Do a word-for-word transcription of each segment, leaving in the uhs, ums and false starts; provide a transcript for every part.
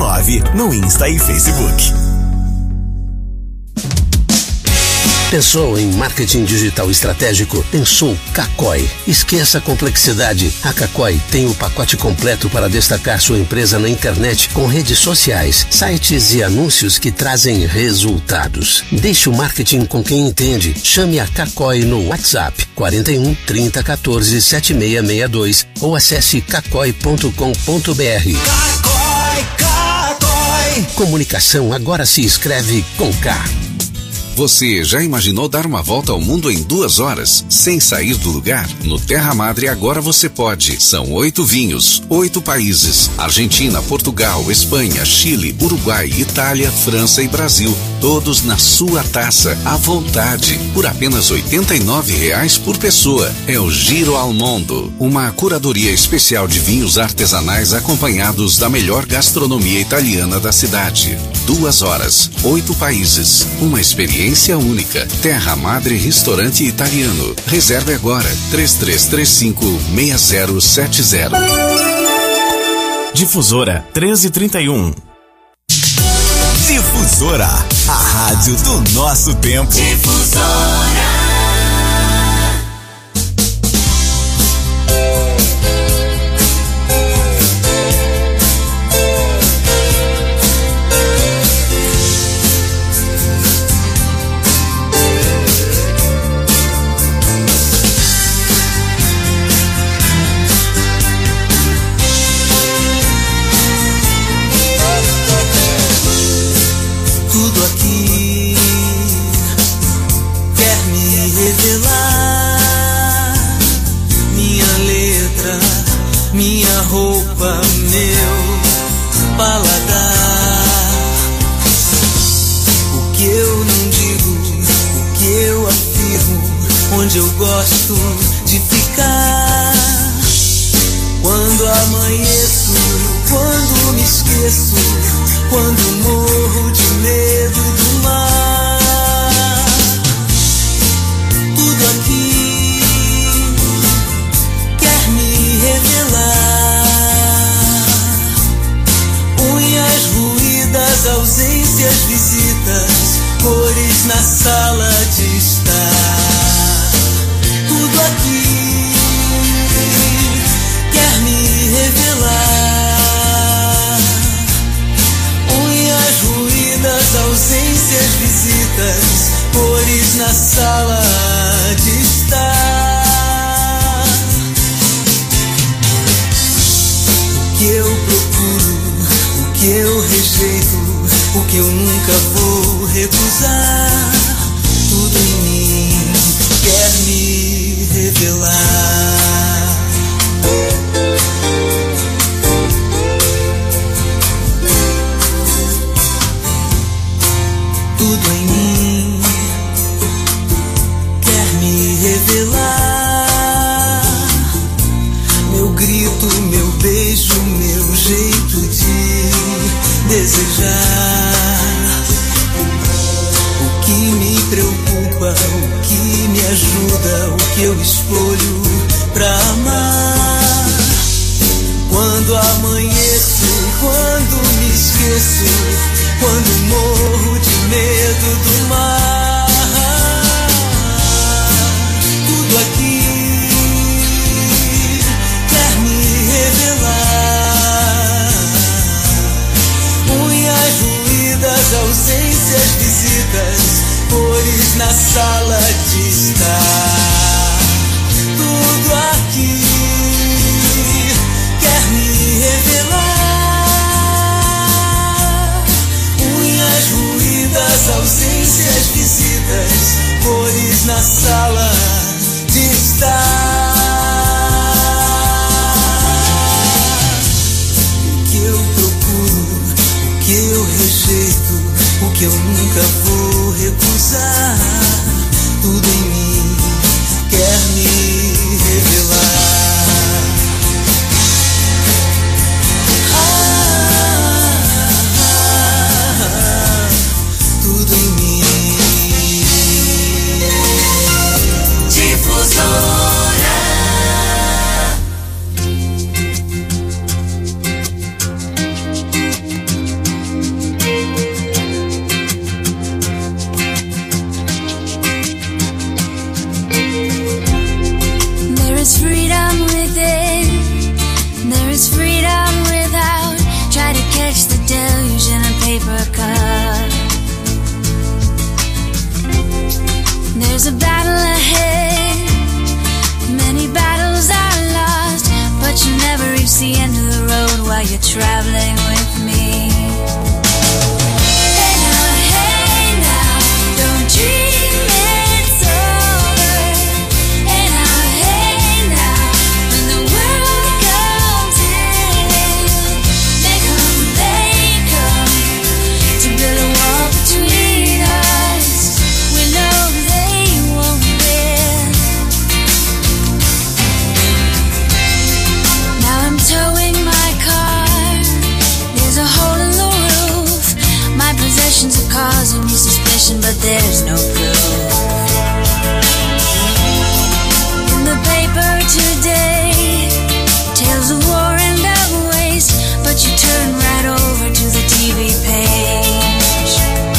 nove no Insta e Facebook. Pensou em marketing digital estratégico? Pensou Cacói. Esqueça a complexidade. A Cacói tem o pacote completo para destacar sua empresa na internet com redes sociais, sites e anúncios que trazem resultados. Deixe o marketing com quem entende. Chame a Cacói no WhatsApp quarenta e um, trinta, quatorze, setenta e seis sessenta e dois ou acesse cacói ponto com ponto br. Cacói, Cacói. Comunicação agora se escreve com K. Você já imaginou dar uma volta ao mundo em duas horas, sem sair do lugar? No Terra Madre agora você pode. São oito vinhos, oito países: Argentina, Portugal, Espanha, Chile, Uruguai, Itália, França e Brasil. Todos na sua taça, à vontade, por apenas oitenta e nove reais por pessoa. É o Giro ao Mundo, uma curadoria especial de vinhos artesanais acompanhados da melhor gastronomia italiana da cidade. Duas horas, oito países, uma experiência única. Terra Madre Restaurante Italiano. Reserve agora, três três três cinco, seis zero sete zero. Difusora treze trinta e um. Difusora, a rádio do nosso tempo. Difusora. Tudo aqui quer me revelar. Minha letra, minha roupa, meu paladar. O que eu não digo, o que eu afirmo, onde eu gosto de ficar. Quando amanheço, quando me esqueço, quando morro de medo do mar. Tudo aqui quer me revelar. Unhas ruídas, ausências, visitas, cores na sala de estar. Tudo aqui quer me revelar. Unhas ruídas, ausências, visitas, cores na sala de estar. O que eu procuro, o que eu rejeito, o que eu nunca vou recusar. Tudo em mim quer me revelar. Tudo em mim quer me revelar. Meu grito, meu beijo, meu jeito de desejar. O que me preocupa, o que me ajuda, o que eu escolho pra amar. Quando amanheço, quando me esqueço, quando morro de medo do mar. Tudo aqui quer me revelar. Unhas ruídas, ausências, visitas, cores na sala de estar. Tudo aqui quer me revelar. Unhas ruídas, ausências, visitas, cores na sala de estar. O que eu procuro, o que eu rejeito, o que eu nunca vou recusar. Tudo em mim quer me revelar. Tudo em mim. Difusora. confession, but there's no proof. In the paper today, tales of war and of waste, but you turn right over to the T V page.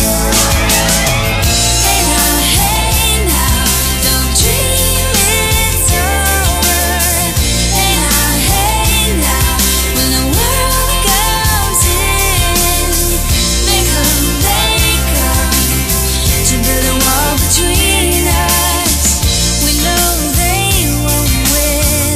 Hey now, hey now, don't dream it's over. Hey now, hey now, when the world goes in, they come, they come to build a wall between us. We know they won't win.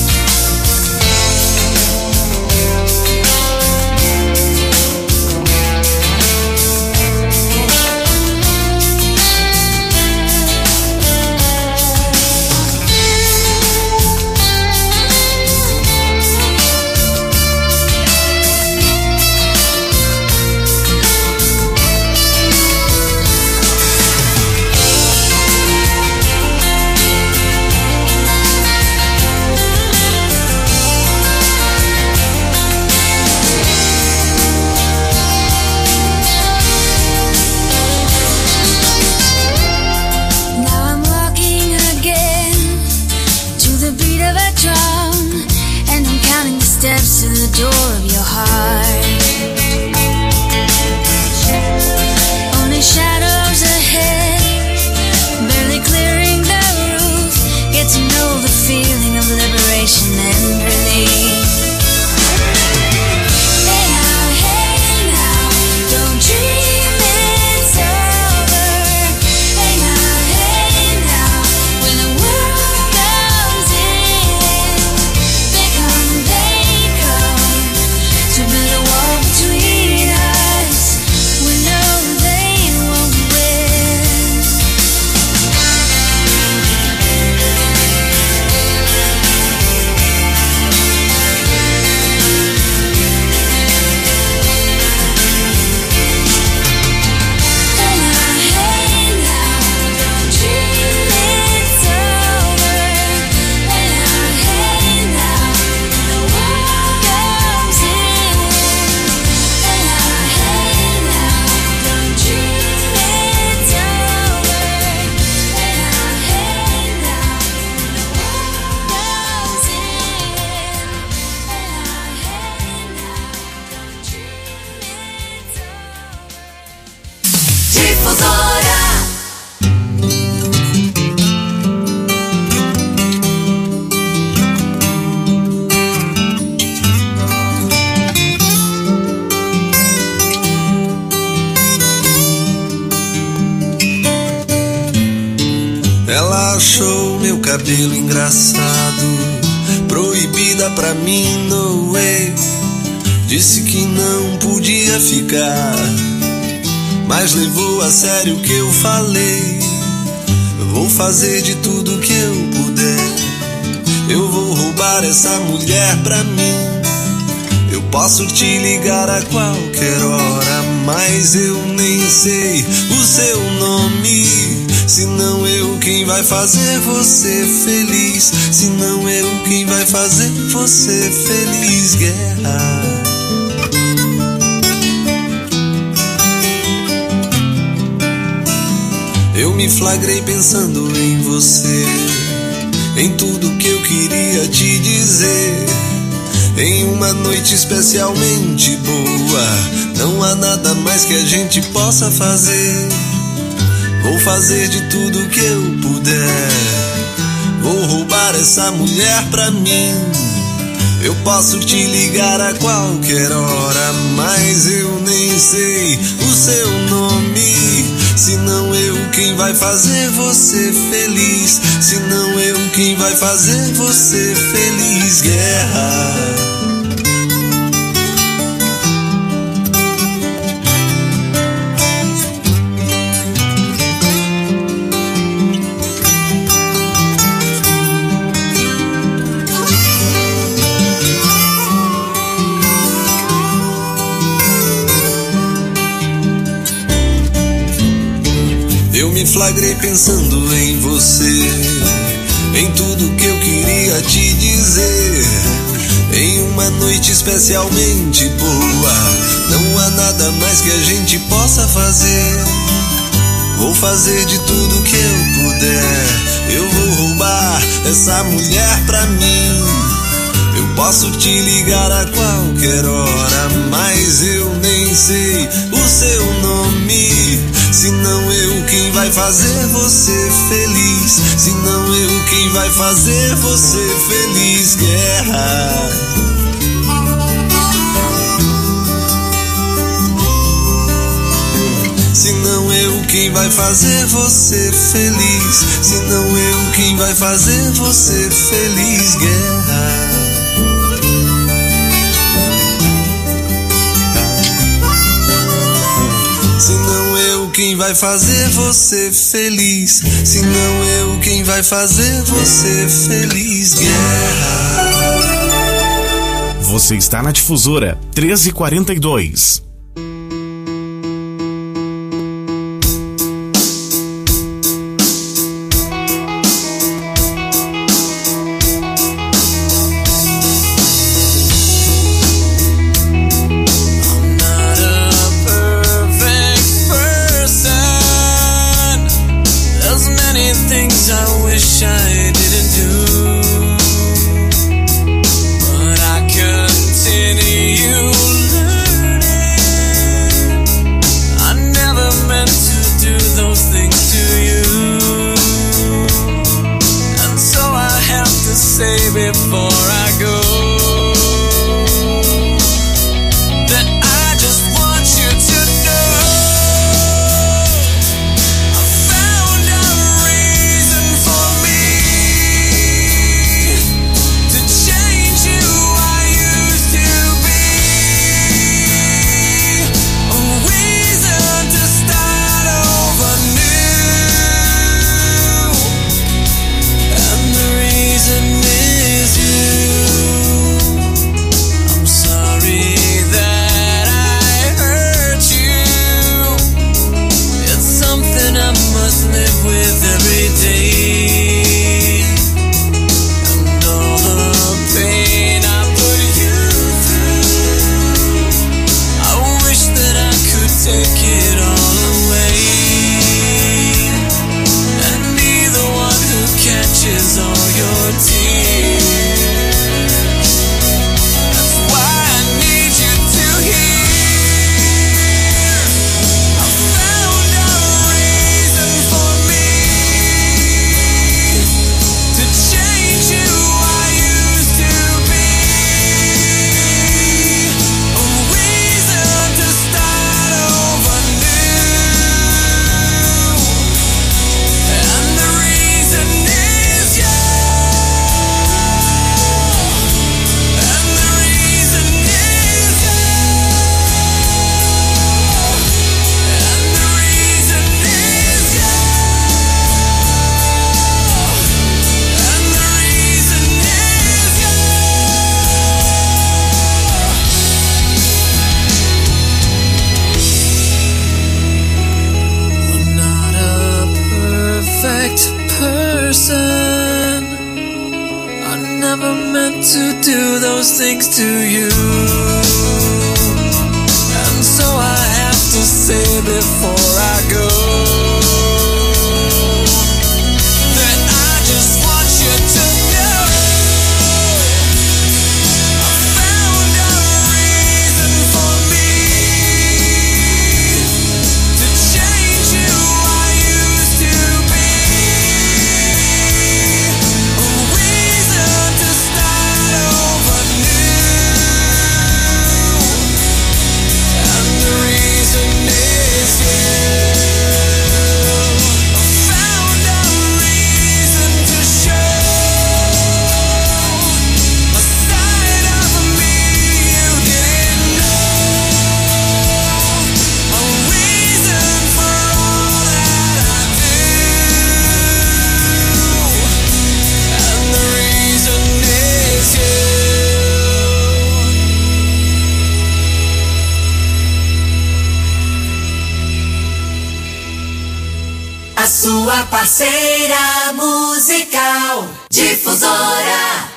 Now I'm walking again to the beat of a drum, and I'm counting the steps to the door of your heart. Only shadows ahead, barely clearing the roof. Get to know the feeling of liberation and relief. Hey now, hey now, don't dream it's over. Hey now, hey now, when the world goes in, they come, they come to build a wall between us. We know they won't win. Hey now, hey now, don't dream it's over. Hey now, hey now, when the world goes in. Hey now, hey now, don't dream it's over. Hey now, hey now, when the world goes in. Hey now, hey now, don't dream it's over. Difusora. Ela achou meu cabelo engraçado, proibida pra mim, no way. Disse que não podia ficar, mas levou a sério o que eu falei. Vou fazer de tudo que eu puder, eu vou roubar essa mulher pra mim. Eu posso te ligar a qualquer hora, mas eu nem sei o seu nome. Se não eu quem vai fazer você feliz, se não eu quem vai fazer você feliz. Guerra. Eu me flagrei pensando em você, em tudo que eu queria te dizer. Em uma noite especialmente boa, não há nada mais que a gente possa fazer. Vou fazer de tudo que eu puder, vou roubar essa mulher pra mim. Eu posso te ligar a qualquer hora, mas eu nem sei o seu nome. Se não eu quem vai fazer você feliz, se não eu quem vai fazer você feliz. Guerra. Eu me flagrei pensando em você, em tudo que eu queria te dizer. Em uma noite especialmente boa, não há nada mais que a gente possa fazer. Vou fazer de tudo que eu puder. Eu vou roubar essa mulher pra mim. Eu posso te ligar a qualquer hora, mas eu nem sei o seu nome. Se não eu quem vai fazer você feliz, se não eu quem vai fazer você feliz. Guerra. Se não eu quem vai fazer você feliz, se não eu quem vai fazer você feliz. Guerra. Se não eu quem vai fazer você feliz, se não eu quem vai fazer você feliz. Guerra. Você está na Difusora treze e quarenta e dois. Sua parceira musical, Difusora.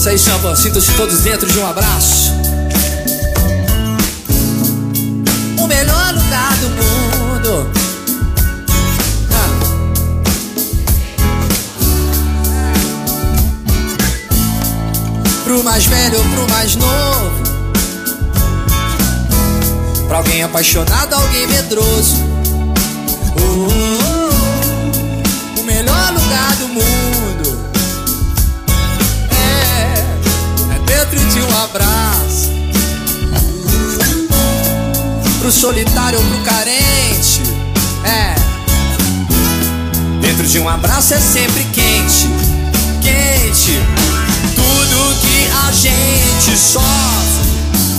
Isso aí, Champa, sintam-se todos dentro de um abraço. O melhor lugar do mundo. Ah. Pro mais velho ou pro mais novo, pra alguém apaixonado, alguém medroso. Oh, oh, oh. O melhor lugar do mundo é, é dentro de um abraço. Pro solitário ou pro carente, é, dentro de um abraço é sempre quente, quente. Tudo que a gente sofre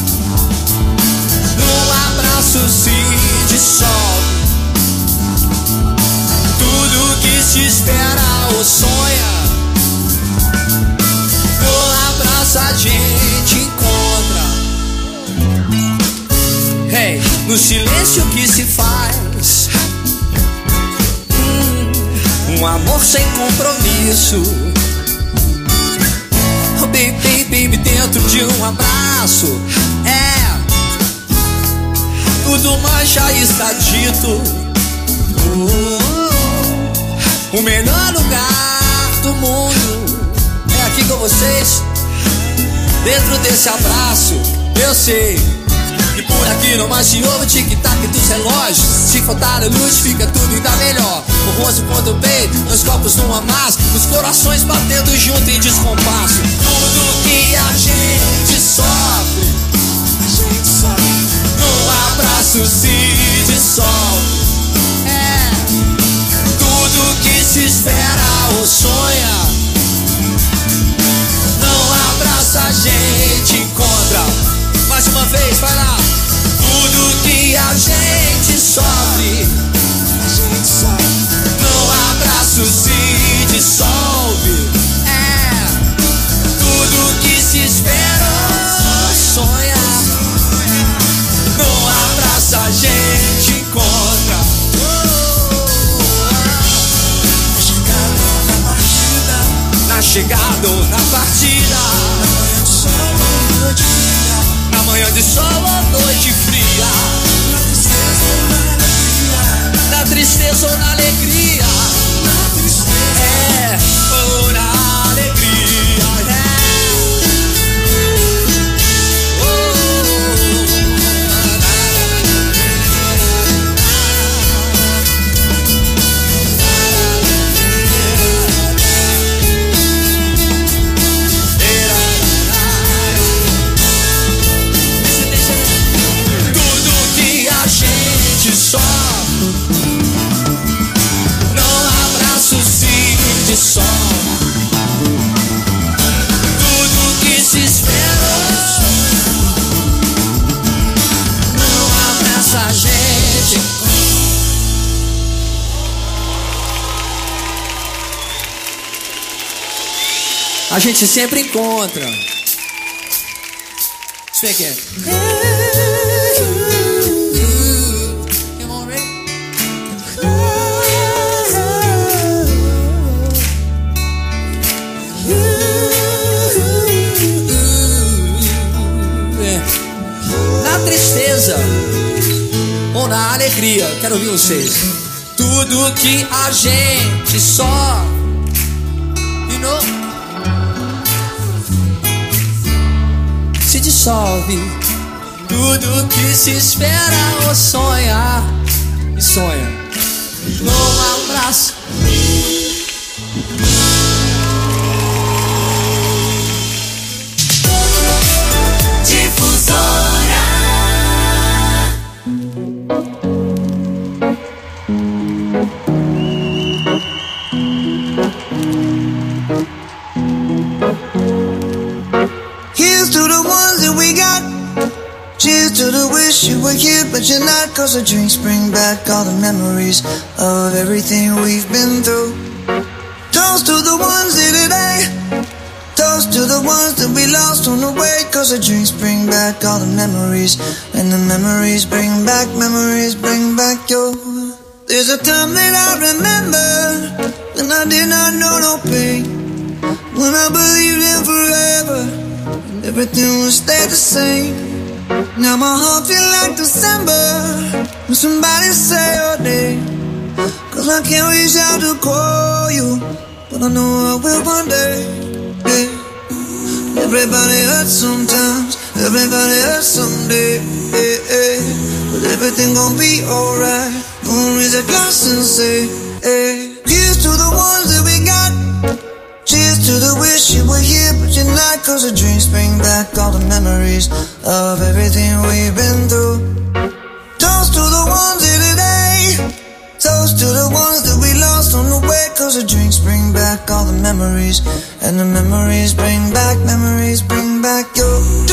num abraço se dissolve. Tudo que se espera ou sonha, no abraço a gente encontra. Hey, no silêncio que se faz hum, um amor sem compromisso. Oh, baby, baby, dentro de um abraço, é, tudo mais já está dito. Oh, o melhor lugar do mundo é aqui com vocês, dentro desse abraço. Eu sei que por aqui não mais se ouve o tic-tac dos relógios. Se faltar a luz fica tudo ainda melhor. O rosto contra o peito, nos copos num amasso, os corações batendo junto em descompasso. Tudo que a gente sofre, a gente sofre, num abraço se dissolve. É, tudo que se espera ou sonha, num abraço a gente encontra. Mais uma vez, vai lá. Tudo que a gente sofre, a gente sofre, num abraço se dissolve. É, tudo que se espera ou sonha, num abraço a gente encontra. Na chegada ou na partida, na manhã de sol ou noite fria, na tristeza ou na alegria, é, ou na alegria, é. Só num abraço se dissolve. Tudo que se espera num abraço a gente. A gente sempre encontra. Deixa eu ver aqui. Ou na alegria, quero ouvir vocês. Tudo que a gente só e não se dissolve. Tudo que se espera ou sonha e sonha num abraço. To the wish you were here but you're not, 'cause the drinks bring back all the memories of everything we've been through. Toast to the ones here today, toast to the ones that we lost on the way, 'cause the drinks bring back all the memories, and the memories bring back, memories bring back your. There's a time that I remember when I did not know no pain. when I believed in forever and everything would stay the same. Now my heart feel like December when somebody say your name. Cause I can't reach out to call you, but I know I will one day. Yeah. Everybody hurts sometimes, everybody hurts someday. Yeah, yeah. But everything gon' be alright. Gonna raise a glass and say, hey. Here's to the ones that we got. Cheers to the wish you were here but you're not. Cause the dreams bring back all the memories of everything we've been through. Toast to the ones here today. Toast to the ones that we lost on the way. Cause the drinks bring back all the memories. And the memories bring back, memories bring back your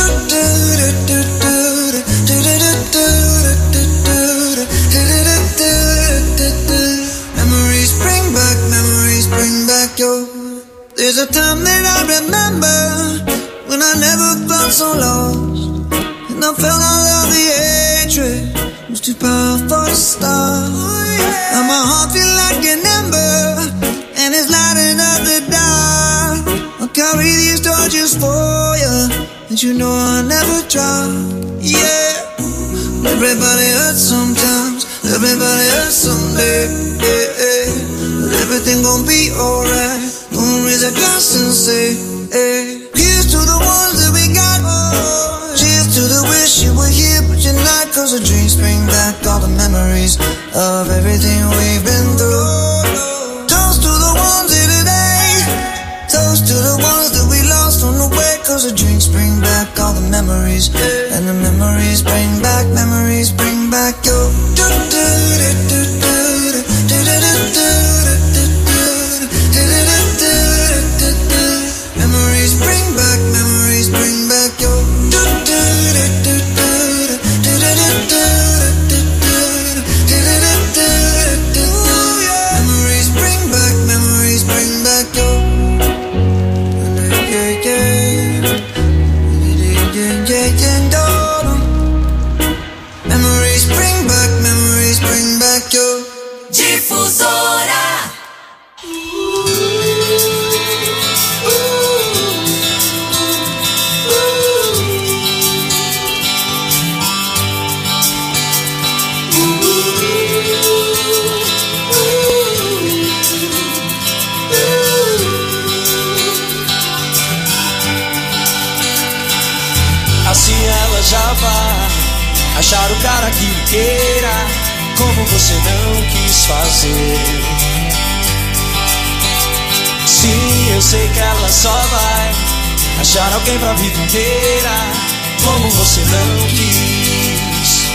memories bring back, memories bring back your. There's a time that I remember when I never felt so lost, and I felt all of the hatred was too powerful to stop. Now my heart feel like an ember, and it's lighting up the dark. I'll carry these torches for you, and you know I'll never drop. Yeah, everybody hurts sometimes, everybody hurts someday. Yeah, yeah. But everything gon' be alright. Gonna raise a glass and say, hey. Here's to the ones that we got. Cheers to the wish you were here but you're not. Cause the dreams bring back all the memories of everything we've been through. Toast to the ones here today. Toast to the ones that we lost on the way. Cause the drinks bring back all the memories. And the memories bring back, memories bring back your. Memories bring back, memories bring back your. Memories bring back, memories bring back your. Yeah, yeah, yeah, yeah. Memories bring back, memories bring back your. Difusora. Assim ela já vai achar o cara que lhe queira, como você não quis fazer. Sim, eu sei que ela só vai achar alguém pra vida inteira, como você não quis.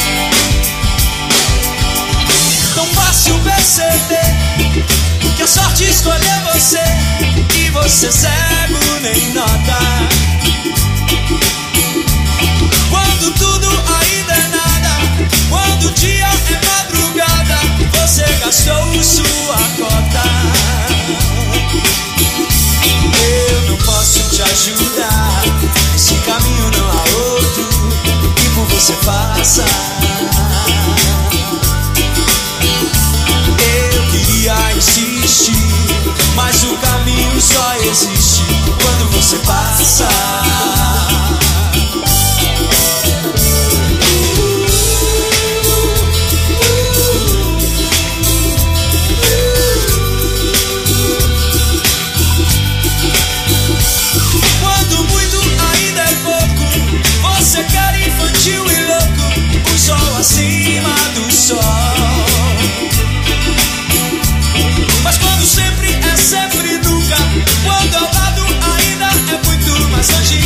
Tão fácil perceber que a sorte escolheu você, e você cego nem nota. Quando tudo ainda é nada, quando o dia é madrugada, você gastou sua cota. Eu não posso te ajudar, esse caminho não há outro que por você faça. Eu queria insistir, mas o caminho só existe quando você passa. Você quer infantil e louco, o sol acima do sol. Mas quando sempre é sempre nunca, quando ao lado ainda é muito mais longe.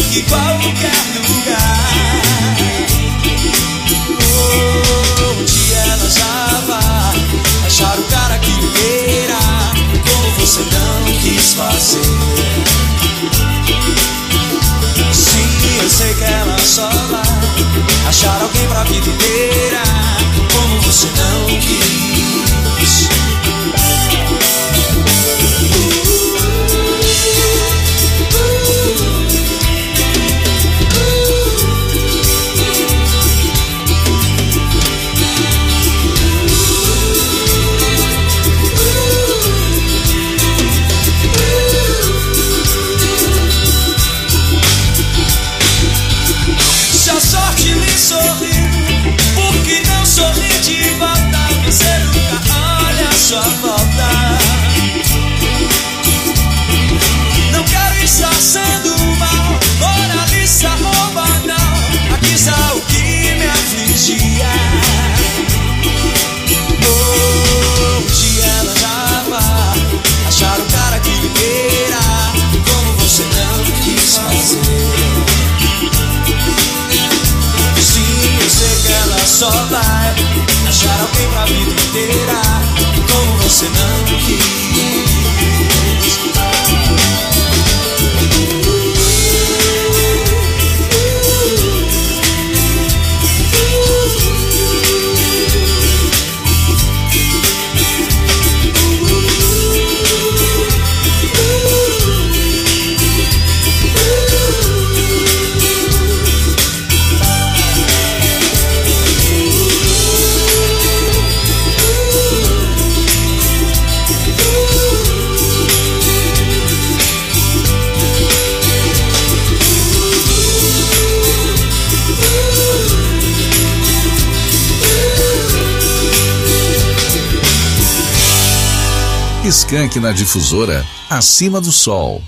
Skank na Difusora, Acima do Sol.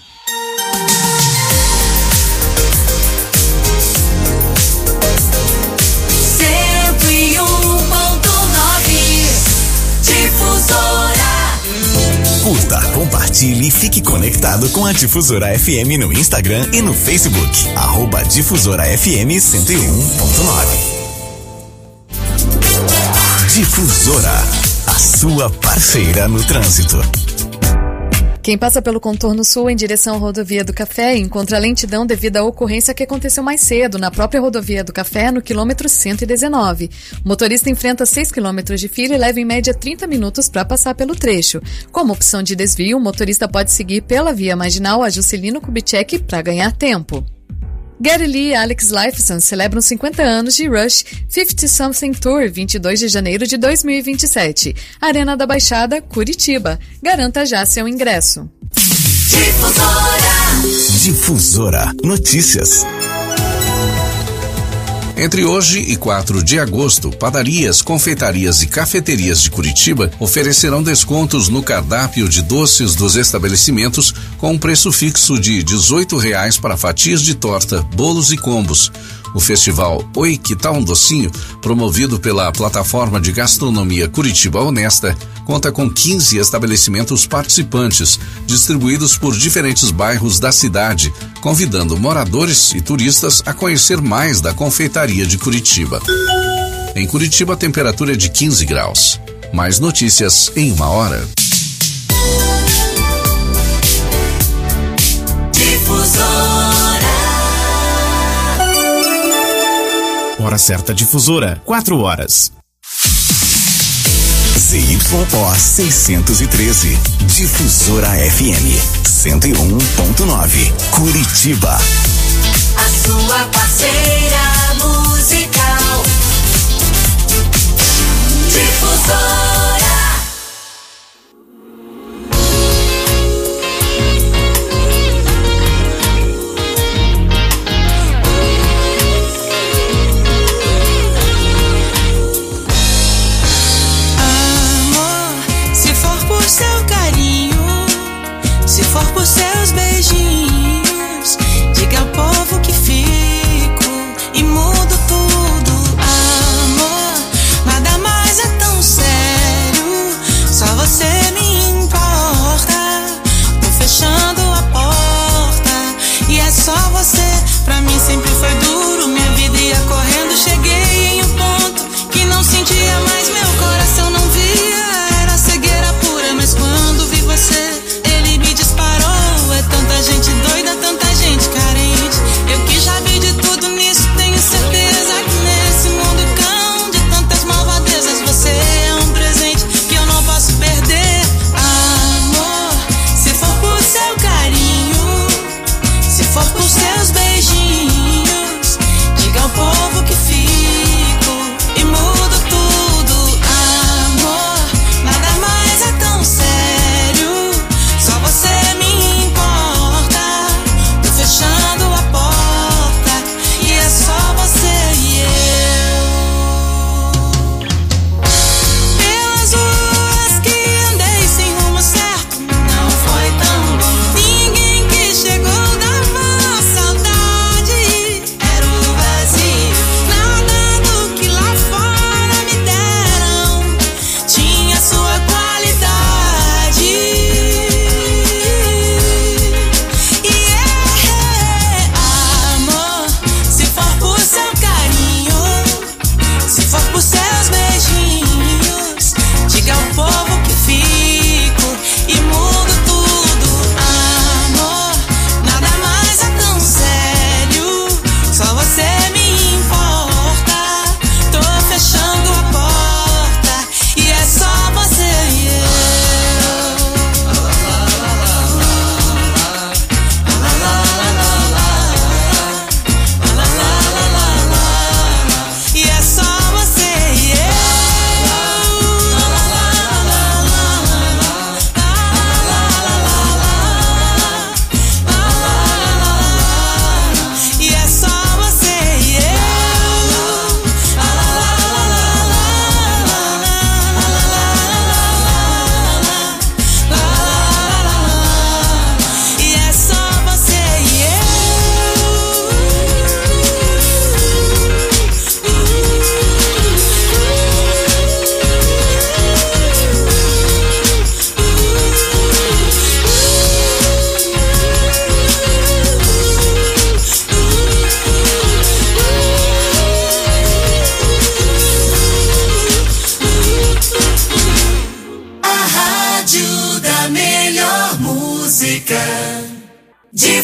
cento e um ponto nove Difusora. Curta, compartilhe e fique conectado com a Difusora F M no Instagram e no Facebook. Arroba Difusora F M cento e um ponto nove. Difusora, a sua parceira no trânsito. Quem passa pelo contorno sul em direção à rodovia do Café encontra lentidão devido à ocorrência que aconteceu mais cedo na própria rodovia do Café, no quilômetro cento e dezenove. O motorista enfrenta seis quilômetros de fila e leva em média trinta minutos para passar pelo trecho. Como opção de desvio, o motorista pode seguir pela via marginal a Juscelino Kubitschek para ganhar tempo. Geddy Lee e Alex Lifeson celebram cinquenta anos de Rush cinquenta Something Tour, vinte e dois de janeiro de dois mil e vinte e sete. Arena da Baixada, Curitiba. Garanta já seu ingresso. Difusora. Difusora Notícias. Entre hoje e quatro de agosto, padarias, confeitarias e cafeterias de Curitiba oferecerão descontos no cardápio de doces dos estabelecimentos com um preço fixo de dezoito reais para fatias de torta, bolos e combos. O festival Oi, que tal um docinho, promovido pela plataforma de gastronomia Curitiba Honesta, conta com quinze estabelecimentos participantes, distribuídos por diferentes bairros da cidade, convidando moradores e turistas a conhecer mais da confeitaria de Curitiba. Em Curitiba, a temperatura é de quinze graus. Mais notícias em uma hora. Difusora. Hora certa Difusora, quatro horas. Z Y O seiscentos e treze, Difusora F M cento e um ponto nove, Curitiba. A sua parceira musical. Difusora. Seu carinho, se for por seus beijinhos, diga ao povo que fico e mudo tudo. Amor, nada mais é tão sério, só você me importa. Tô fechando a porta e é só você. Pra mim sempre foi duro, minha vida ia correndo. Cheguei em um ponto que não sentia mais, meu coração não via. Era cegueira pura, mas quando vi você, ele me disparou. É tanta gente doida, tanta gente carente. Eu que já vi de tudo nisso, tenho certeza que nesse mundo cão de tantas malvadezas, você é um presente que eu não posso perder. Amor, se for por seu carinho, se for por seus beijinhos,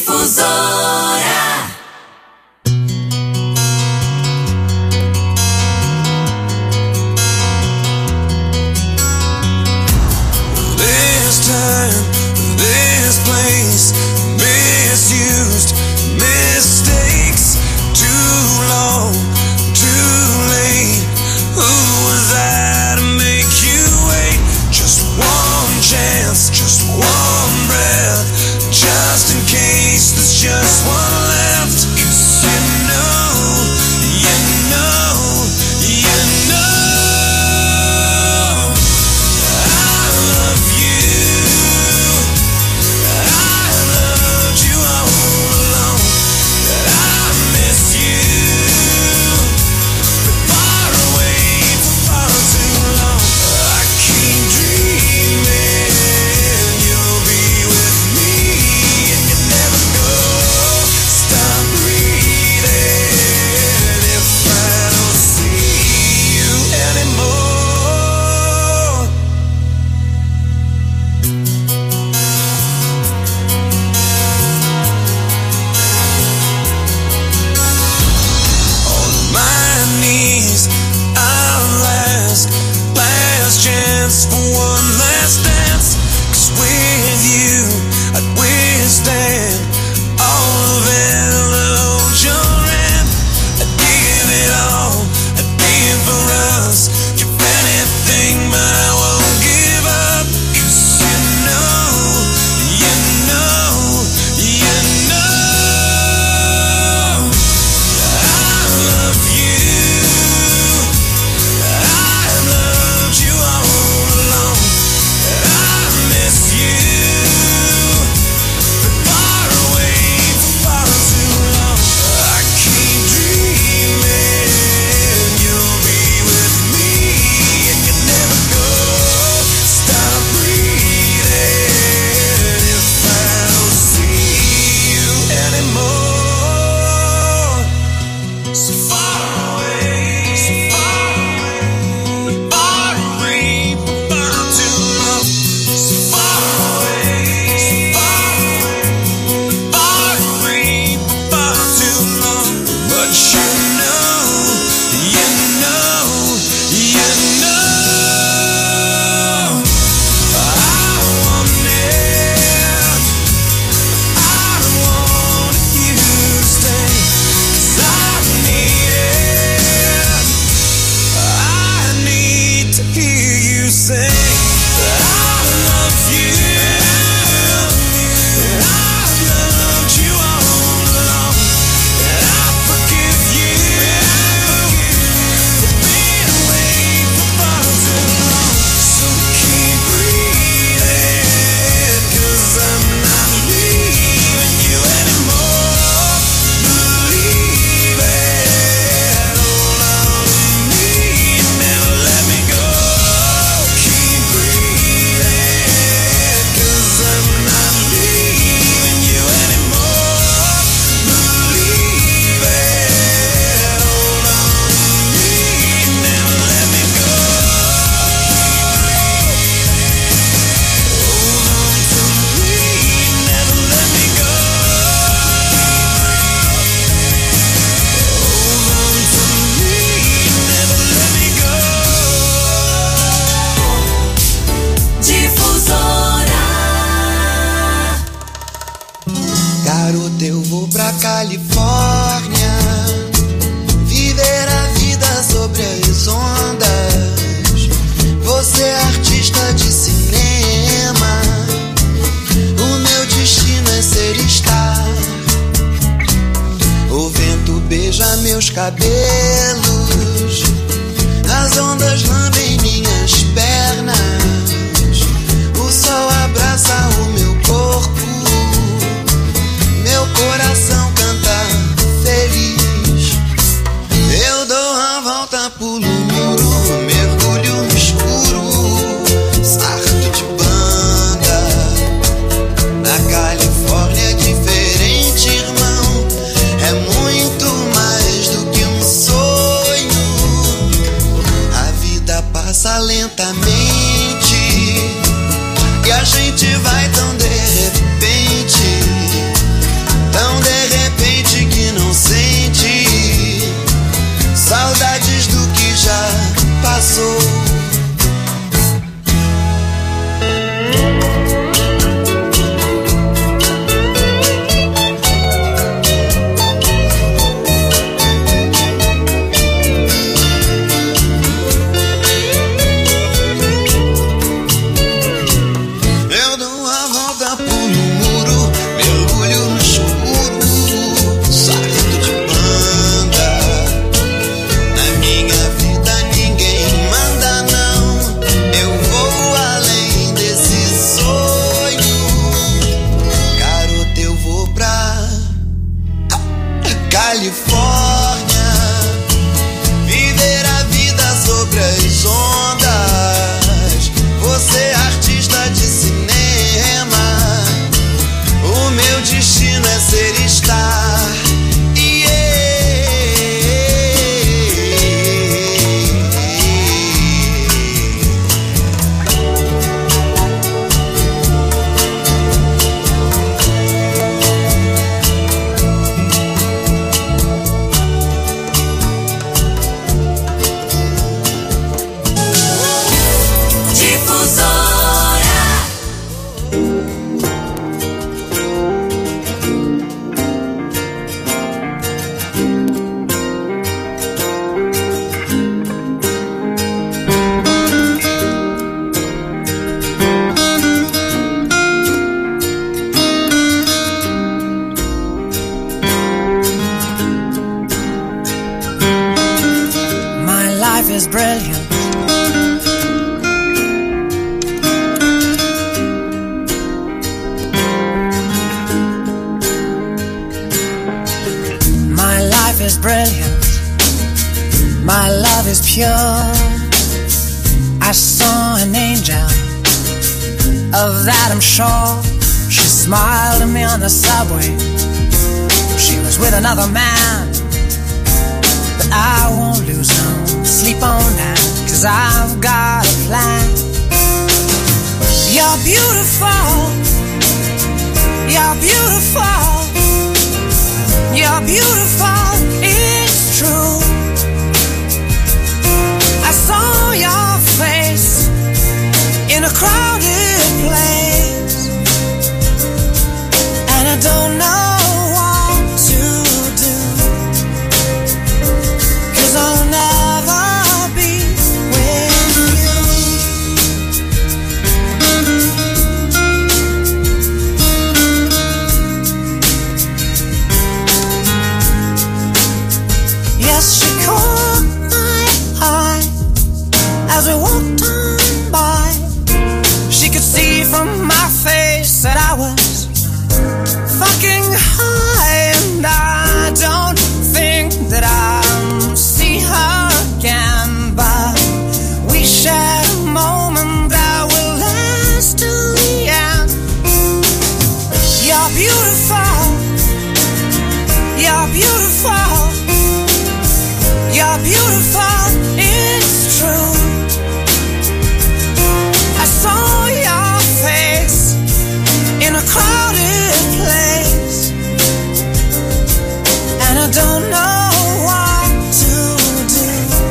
Difusora. This time, this place, misused mistakes, too long, too late. Who was I to make you wait? Just one chance, just one breath, just in case there's just one left. 'Cause you know, you know, you know I love you. I loved you all along. I miss you. Been far away for far too long. I keep dreaming you'll be with me, and you never go. Stop breathing if I don't see you anymore. On my knees, I'll last, last chance for one last dance. 'Cause with you, I'd withstand all of it. Hold your hand, I'd give it all, I'd live for us. Give anything, but I won't give up. 'Cause you know, you know, you know I love you. I loved you all along. I miss you. Been far away for far too long. I keep dreaming you'll be with me, and you never go. Stop breathing if I don't see you anymore. So far away, so far away, far away for far too long. So far away, so far away, far away for far too long. But you know, you know, you know I want it. I want you to stay, 'cause I need it. I need to hear you say that I love you. I loved you all along, and I forgive you for being away for far too long. So keep breathing, 'cause I'm not leaving you anymore. Believe it, hold on to me, never let me go. Keep breathing, 'cause I'm not leaving you anymore. Believe it, hold on to me, never let me go. Hold on to me, never let me go. Hold on to me, never let me go. Difusora. Garota, eu vou pra Califórnia viver a vida sobre as ondas. Você é artista de cinema, o meu destino é ser star. O vento beija meus cabelos, as ondas lambem minhas pernas. O sol abraça o meu corpo, meu coração canta feliz. Eu dou a volta, pulo o muro, mergulho no escuro, sarto de banda. Na Califórnia é diferente, irmão, é muito mais do que um sonho. A vida passa lentamente, Califórnia, viver a vida sobre as ondas. Você é artista de cinema, o meu destino é ser estar. Is brilliant. My life is brilliant. My love is pure. I saw an angel, of that I'm sure. She smiled at me on the subway. She was with another man, but I won't lose no sleep on that, 'cause I've got a plan. You're beautiful. You're beautiful. You're beautiful. It's true. I saw your face in a crowded place, and I don't know what to do, 'cause I'll never as we walked on by. She could see from my face that I was fucking high, and I don't think that I'll see her again, but we shared a moment that will last till the end. You're beautiful. You're beautiful. You're beautiful. It's true. I saw your face in a crowded place, and I don't know what to do,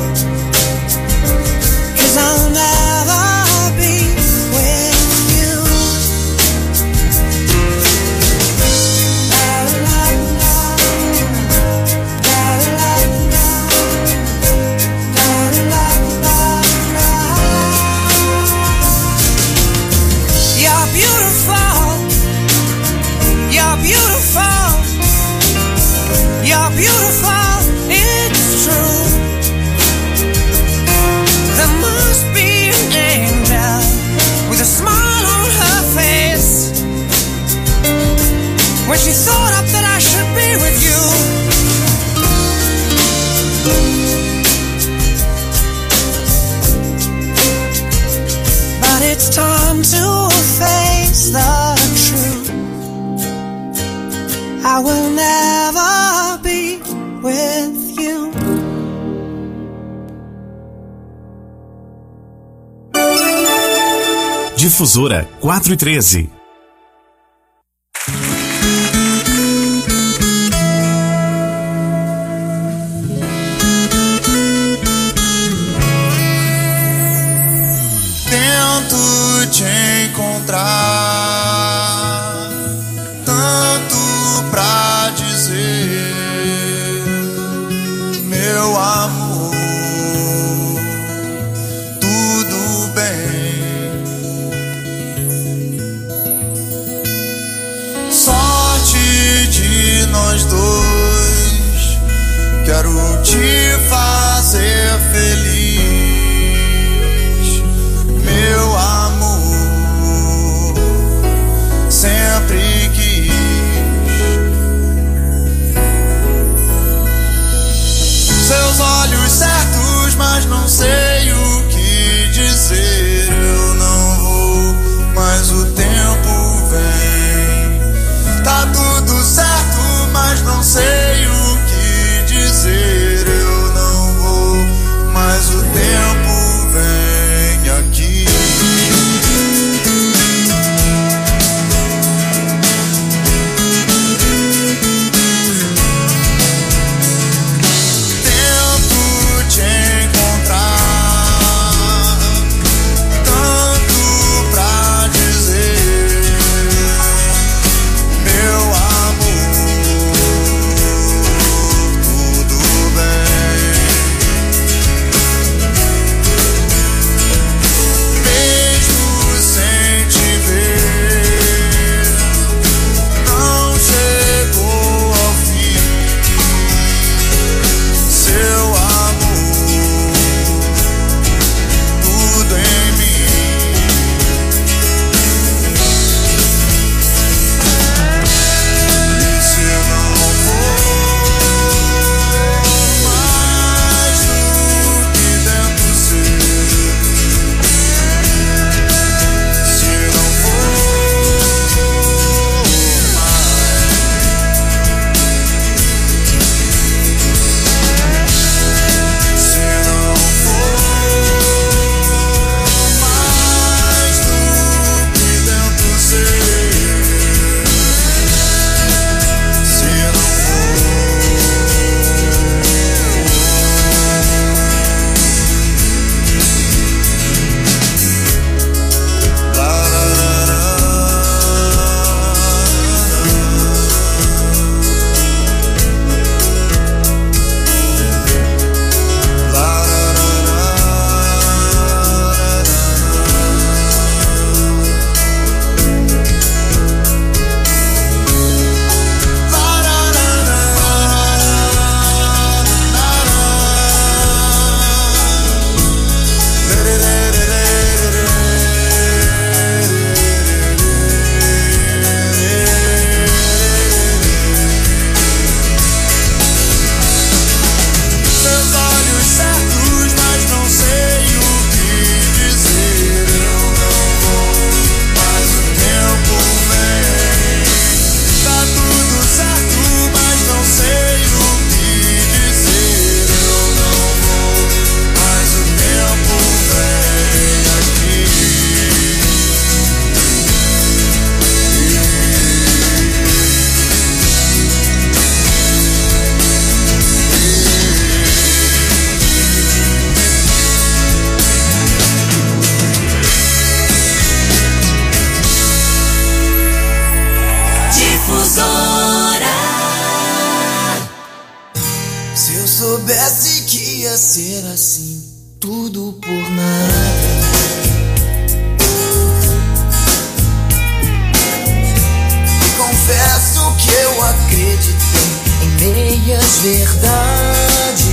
'cause I'll never be with you. You're beautiful. You're beautiful. You're beautiful. It's true. There must be an angel with a smile on her face when she thought up that I should be with you. But it's time to face the truth. I will never be with you. Difusora quatro e treze. Tento te encontrar, tanto pra dizer, meu amor, tudo bem. Sorte de nós dois, quero te fazer feliz, meu amor, sempre quis. ia ser assim, tudo por nada. E confesso que eu acreditei em meias verdades.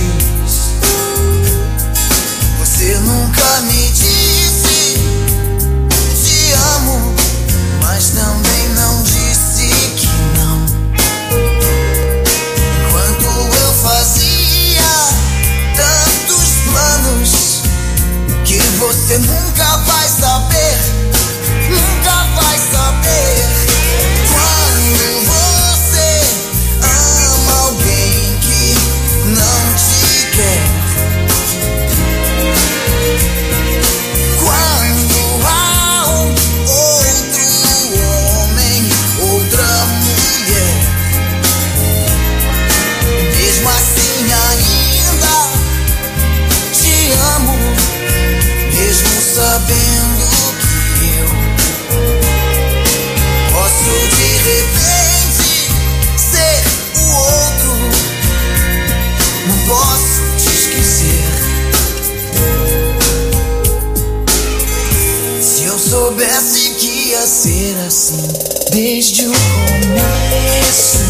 Você nunca me disse te amo, mas também não disse que não. Enquanto eu fazia tantos planos que você nunca vai saber, nunca vai saber. Quando você ama alguém que não te quer, quando há um outro homem, outra mulher, mesmo assim ainda te amo, mesmo sabendo que eu posso de repente ser o outro. Não posso te esquecer. Se eu soubesse que ia ser assim desde o começo,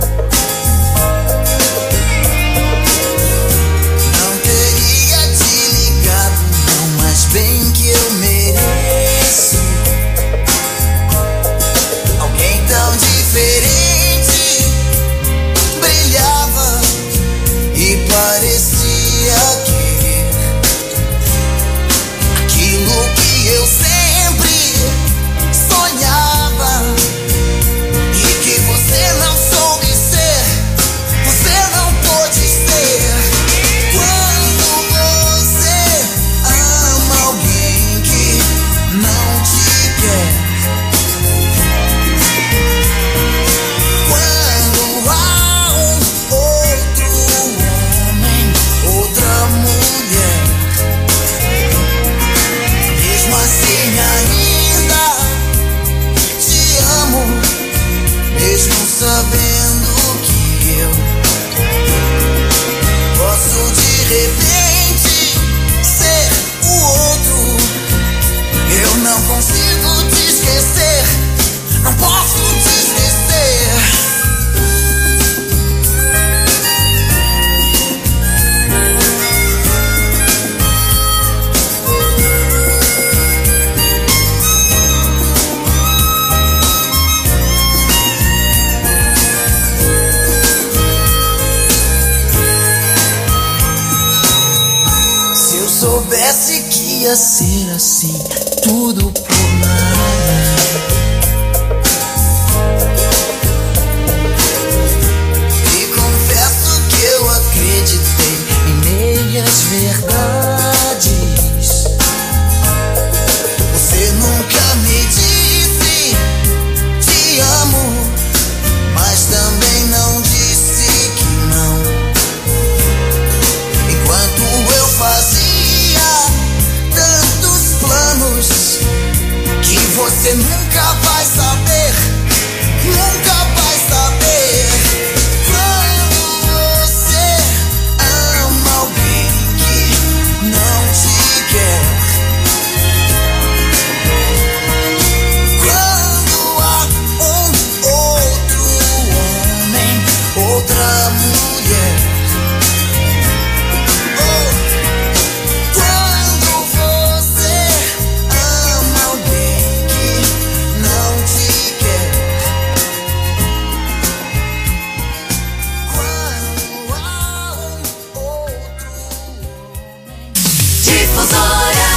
não teria te ligado não, mas bem que eu mereço alguém tão diferente. Brilhava e parecia querer aquilo que eu sempre sonhava e que você não soube ser, você não pôde ser. Quando você ama alguém que não te quer, quando há um outro homem, outra mulher, mesmo assim ainda te amo, mesmo sabendo que eu posso de repente ser o outro. Eu não consigo te esquecer, não posso te esquecer. Se eu soubesse que ia ser assim, tudo por nada. E confesso que eu acreditei em meias verdades. Você nunca me disse te amo, mas também não disse que não. Enquanto eu fazia tantos planos que você nunca vai saber, nunca vai saber. Quando você ama alguém que não te quer, quando há um outro homem, outra mulher, quando você ama alguém que não te quer, quando há um outro homem. Difusora.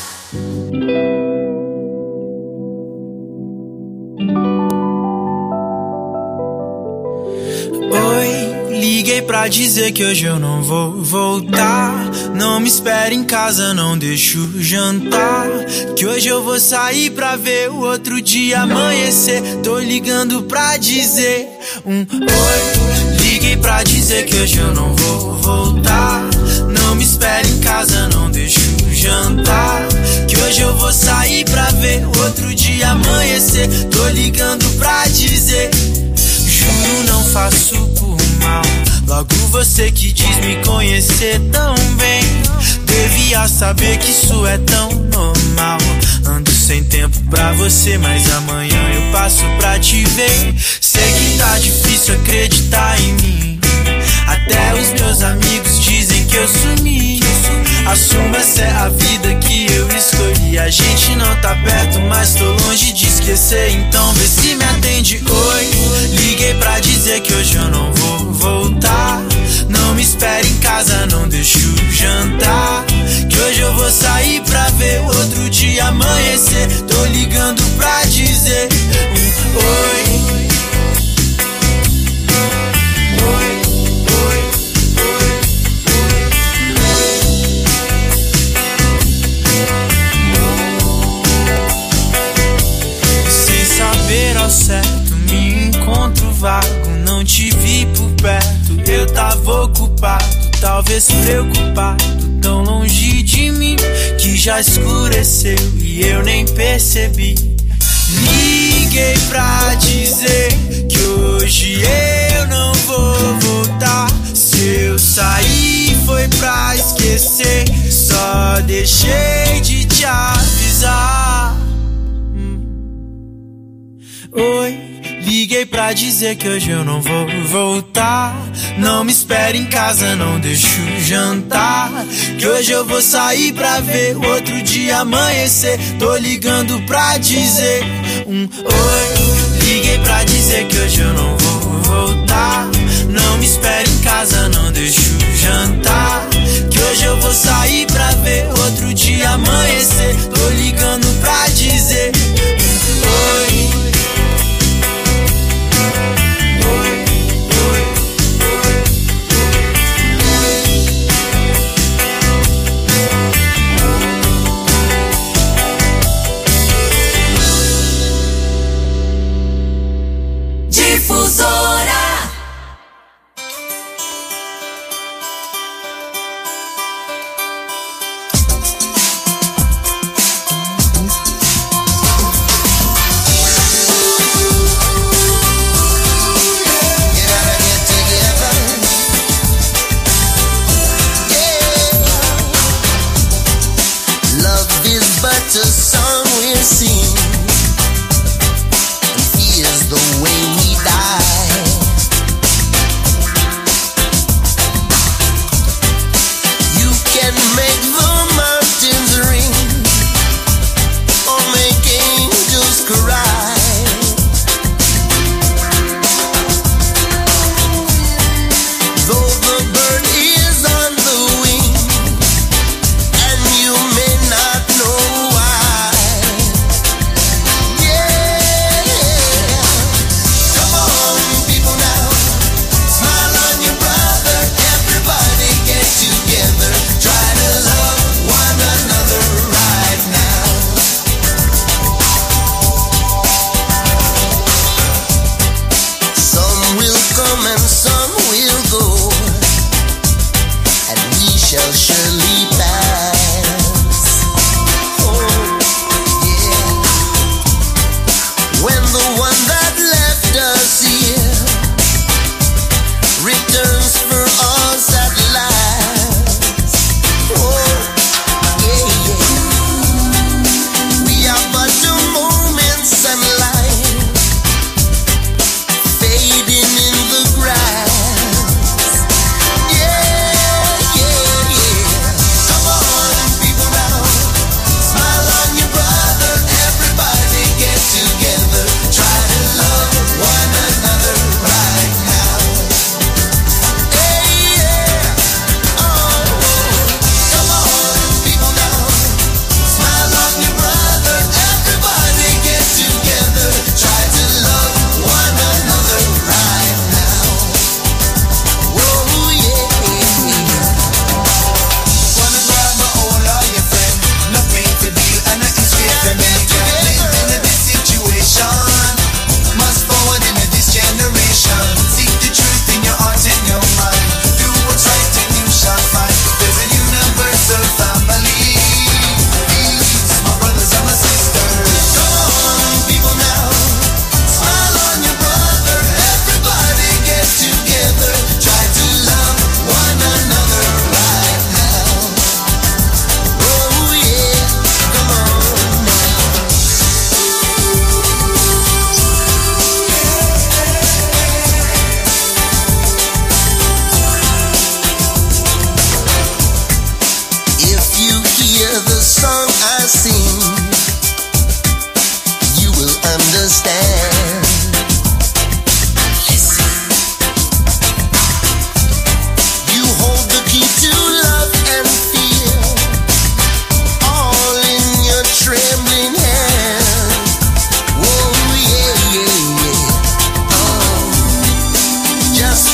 Oi, liguei pra dizer que hoje eu não vou voltar. Não me espere em casa, não deixo jantar, que hoje eu vou sair pra ver o outro dia amanhecer. Tô ligando pra dizer um oi. Liguei pra dizer que hoje eu não vou voltar. Não me espere em casa, não deixo jantar, que hoje eu vou sair pra ver o outro dia amanhecer. Tô ligando pra dizer, juro não faço por mal, logo você que diz me conhecer tão bem devia saber que isso é tão normal. Ando sem tempo pra você, mas amanhã eu passo pra te ver. Sei que tá difícil acreditar em mim, até os meus amigos dizem que eu sumi. Assumo, essa é a vida que eu escolhi. A gente não tá perto, mas tô longe de esquecer. Então vê se me atende. Oi, liguei pra dizer que hoje eu não vou voltar. Não me espere em casa, não deixo jantar, que hoje eu vou sair pra ver o outro dia amanhecer. Tô ligando pra dizer um oi. Ao certo, me encontro vago, não te vi por perto, eu tava ocupado, talvez preocupado, tão longe de mim, que já escureceu e eu nem percebi. Liguei pra dizer que hoje eu não vou voltar. Se eu sair foi pra esquecer, só deixei de te avisar. Oi, liguei pra dizer que hoje eu não vou voltar. Não me espere em casa, não deixo jantar, que hoje eu vou sair pra ver o outro dia amanhecer. Tô ligando pra dizer um oi. Liguei pra dizer que hoje eu não vou voltar. Não me espere em casa, não deixo jantar, que hoje eu vou sair pra ver o outro dia amanhecer. Tô ligando pra dizer um oi. Difusora.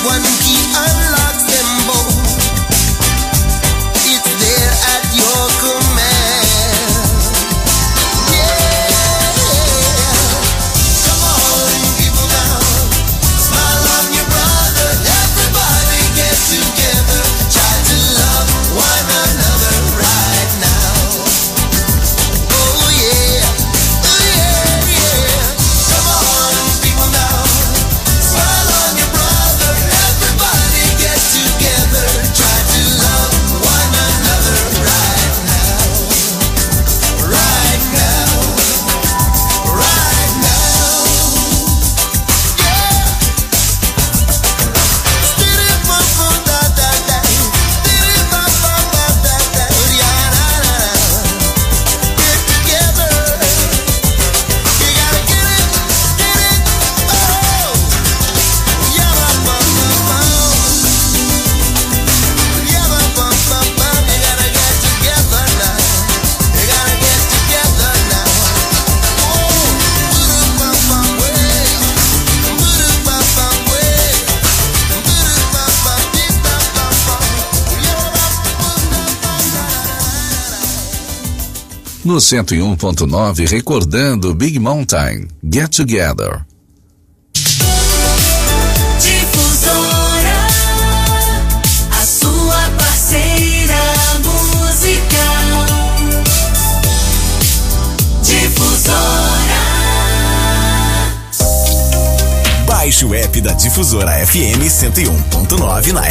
one key unlocks them both. It's there at your command. Yeah. Come on, people now. Smile on your brother. Everybody get together. Try to love one another right now. Oh yeah. Oh yeah, yeah. Come on, people now. Smile on your brother. Everybody get together. Try to love one another right now. Right now. Right now. Yeah. Stiri-pa-pa-da-da-da. Stiri-pa-pa-pa-da-da. Ya-da-da-da. Get together. You gotta get it, get it. Oh. Ya-ba-ba-ba-ba. Ya-ba-ba-ba-ba. You gotta get together now. You gotta get together now. Oh. Boo-doo-ba-ba-way. Boo-doo-ba-ba-way. Boo-doo-ba-ba-dee-ba-ba-ba. No cento e um ponto nove, recordando Big Mountain, Get Together. Difusora, a sua parceira musical. Difusora. Baixe o app da Difusora F M cento e um ponto nove na